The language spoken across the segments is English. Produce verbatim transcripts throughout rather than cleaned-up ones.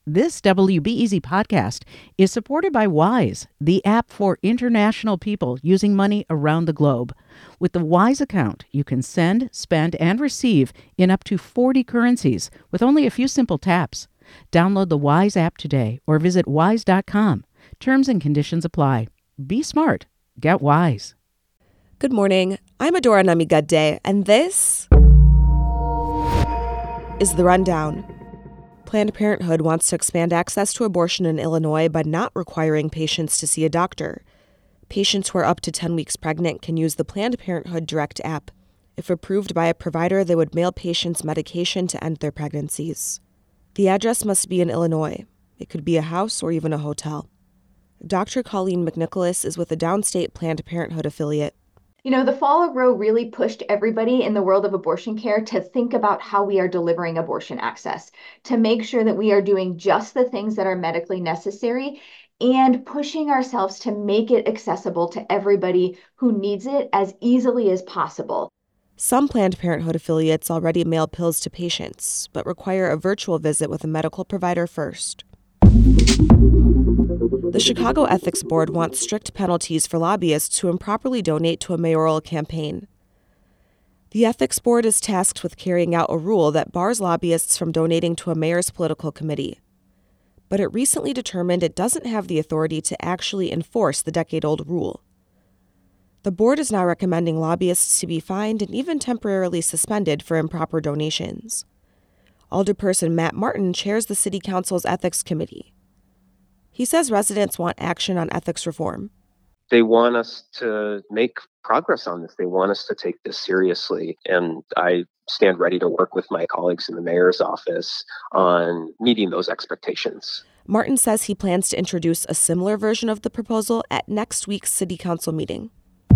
This W B E Z podcast is supported by Wise, the app for international people using money around the globe. With the Wise account, you can send, spend, and receive in up to forty currencies with only a few simple taps. Download the Wise app today or visit wise dot com. Terms and conditions apply. Be smart. Get Wise. Good morning. I'm Adora Namigadde, and this is The Rundown. Planned Parenthood wants to expand access to abortion in Illinois by not requiring patients to see a doctor. Patients who are up to ten weeks pregnant can use the Planned Parenthood Direct app. If approved by a provider, they would mail patients medication to end their pregnancies. The address must be in Illinois. It could be a house or even a hotel. Doctor Colleen McNicholas is with a downstate Planned Parenthood affiliate. You know, the fall of Roe really pushed everybody in the world of abortion care to think about how we are delivering abortion access, to make sure that we are doing just the things that are medically necessary and pushing ourselves to make it accessible to everybody who needs it as easily as possible. Some Planned Parenthood affiliates already mail pills to patients, but require a virtual visit with a medical provider first. The Chicago Ethics Board wants strict penalties for lobbyists who improperly donate to a mayoral campaign. The Ethics Board is tasked with carrying out a rule that bars lobbyists from donating to a mayor's political committee. But it recently determined it doesn't have the authority to actually enforce the decade-old rule. The board is now recommending lobbyists to be fined and even temporarily suspended for improper donations. Alderperson Matt Martin chairs the City Council's Ethics Committee. He says residents want action on ethics reform. They want us to make progress on this. They want us to take this seriously. And I stand ready to work with my colleagues in the mayor's office on meeting those expectations. Martin says he plans to introduce a similar version of the proposal at next week's City Council meeting.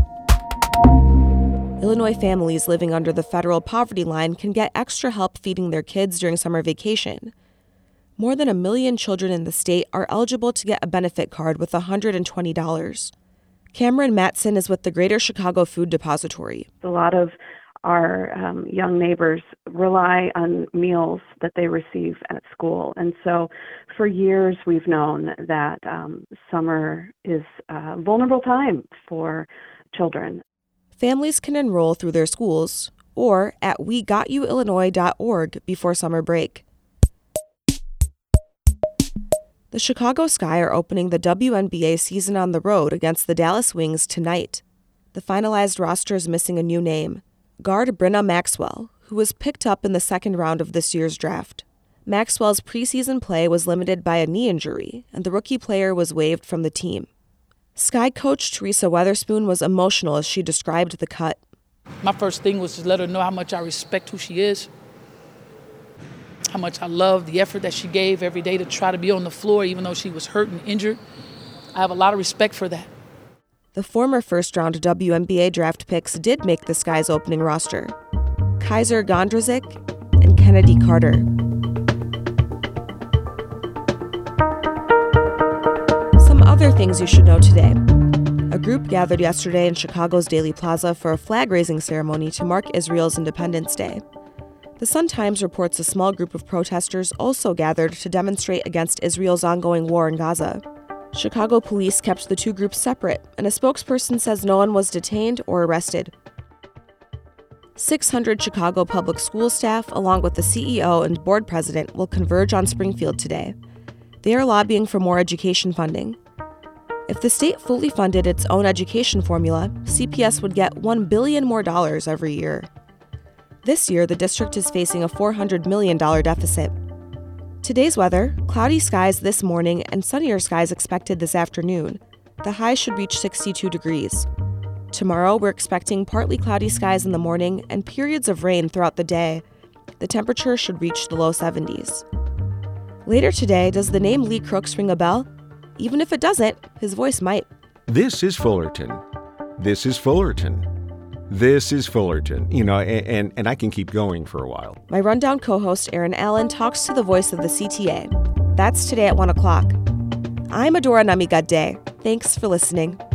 Illinois families living under the federal poverty line can get extra help feeding their kids during summer vacation. More than a million children in the state are eligible to get a benefit card with one hundred twenty dollars. Cameron Matson is with the Greater Chicago Food Depository. A lot of our um, young neighbors rely on meals that they receive at school. And so for years we've known that um, summer is a vulnerable time for children. Families can enroll through their schools or at we got you illinois dot org before summer break. The Chicago Sky are opening the W N B A season on the road against the Dallas Wings tonight. The finalized roster is missing a new name, guard Brenna Maxwell, who was picked up in the second round of this year's draft. Maxwell's preseason play was limited by a knee injury, and the rookie player was waived from the team. Sky coach Teresa Weatherspoon was emotional as she described the cut. My first thing was to let her know how much I respect who she is, how much I love the effort that she gave every day to try to be on the floor even though she was hurt and injured. I have a lot of respect for that. The former first-round W N B A draft picks did make the Sky's opening roster. Kaiser Gondrezick and Kennedy Carter. Some other things you should know today. A group gathered yesterday in Chicago's Daly Plaza for a flag-raising ceremony to mark Israel's Independence Day. The Sun-Times reports a small group of protesters also gathered to demonstrate against Israel's ongoing war in Gaza. Chicago police kept the two groups separate, and a spokesperson says no one was detained or arrested. six hundred Chicago public school staff, along with the C E O and board president, will converge on Springfield today. They are lobbying for more education funding. If the state fully funded its own education formula, C P S would get one billion dollars more dollars every year. This year, the district is facing a four hundred million dollars deficit. Today's weather: cloudy skies this morning and sunnier skies expected this afternoon. The high should reach sixty-two degrees. Tomorrow, we're expecting partly cloudy skies in the morning and periods of rain throughout the day. The temperature should reach the low seventies. Later today, does the name Lee Crooks ring a bell? Even if it doesn't, his voice might. This is Fullerton. This is Fullerton. This is Fullerton, you know, and, and, and I can keep going for a while. My Rundown co-host Aaron Allen talks to the voice of the C T A. That's today at one o'clock. I'm Adora Namigadde. Thanks for listening.